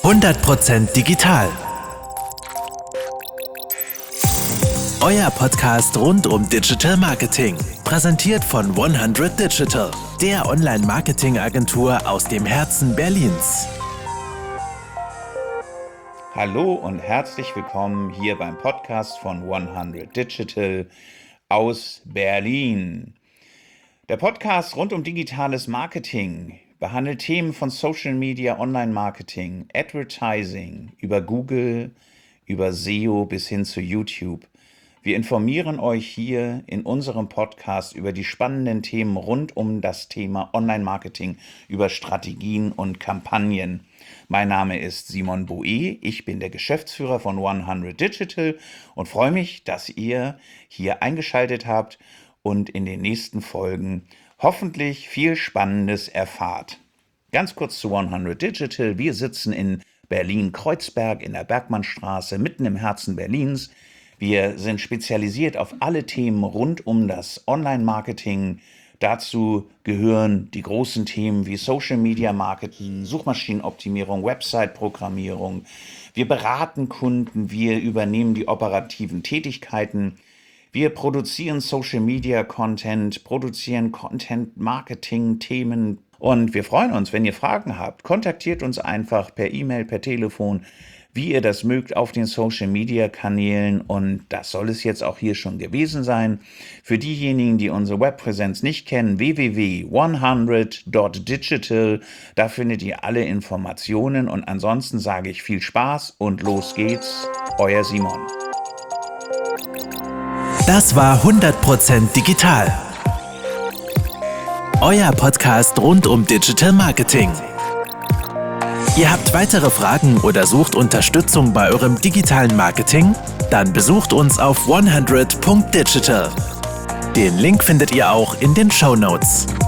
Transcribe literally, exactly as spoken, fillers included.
hundert Prozent digital. Euer Podcast rund um Digital Marketing. Präsentiert von hundert Digital, der Online-Marketing-Agentur aus dem Herzen Berlins. Hallo und herzlich willkommen hier beim Podcast von hundert Digital aus Berlin. Der Podcast rund um digitales Marketing behandelt Themen von Social Media, Online-Marketing, Advertising, über Google, über S E O bis hin zu YouTube. Wir informieren euch hier in unserem Podcast über die spannenden Themen rund um das Thema Online-Marketing, über Strategien und Kampagnen. Mein Name ist Simon Boe, ich bin der Geschäftsführer von hundert Digital und freue mich, dass ihr hier eingeschaltet habt und in den nächsten Folgen hoffentlich viel Spannendes erfahrt. Ganz kurz zu hundert Digital. Wir sitzen in Berlin-Kreuzberg in der Bergmannstraße, mitten im Herzen Berlins. Wir sind spezialisiert auf alle Themen rund um das Online-Marketing. Dazu gehören die großen Themen wie Social Media Marketing, Suchmaschinenoptimierung, Website-Programmierung. Wir beraten Kunden, wir übernehmen die operativen Tätigkeiten. Wir produzieren Social Media Content, produzieren Content Marketing Themen und wir freuen uns, wenn ihr Fragen habt. Kontaktiert uns einfach per E-Mail, per Telefon, wie ihr das mögt, auf den Social Media Kanälen, und das soll es jetzt auch hier schon gewesen sein. Für diejenigen, die unsere Webpräsenz nicht kennen, w w w punkt hundert punkt digital, da findet ihr alle Informationen, und ansonsten sage ich viel Spaß und los geht's, euer Simon. Das war hundert Prozent digital. Euer Podcast rund um Digital Marketing. Ihr habt weitere Fragen oder sucht Unterstützung bei eurem digitalen Marketing? Dann besucht uns auf hundert punkt digital. Den Link findet ihr auch in den Shownotes.